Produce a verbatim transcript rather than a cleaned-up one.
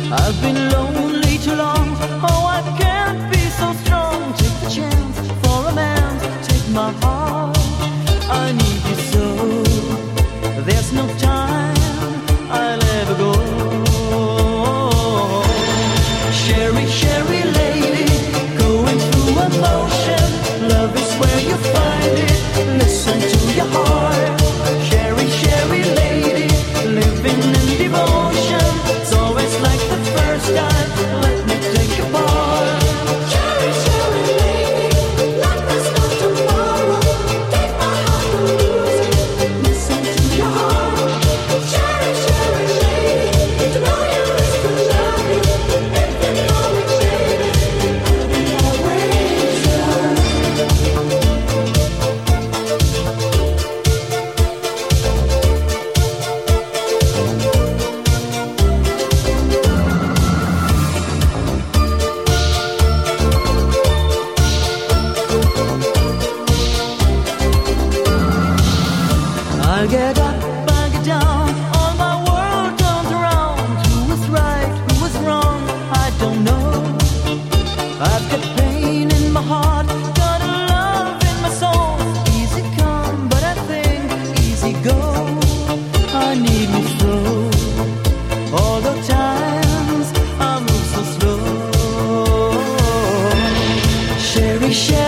I've been lonely too long. Oh, I can't be so strong. Take the chance for a man. Take my heart. I need you so. There's no time. I'll ever go. Sherry, Sherry lady, going through emotion. Love is where you find it. Listen to your heart. Sherry, Sherry lady, living in devotion. It's always like the first time. Let me take a part. Sherry, Sherry lady, like there's no tomorrow. Take my heart and lose it. Listen to your heart. Sherry, Sherry lady, to know you is to love you. If you know it, baby, I'll be always yours. I get up, I get down, all my world turns around. Who was right, who was wrong, I don't know. I've got pain in my heart, got a love in my soul. Easy come, but I think easy go. I need you slow, all the times I move so slow. Sherry, Sherry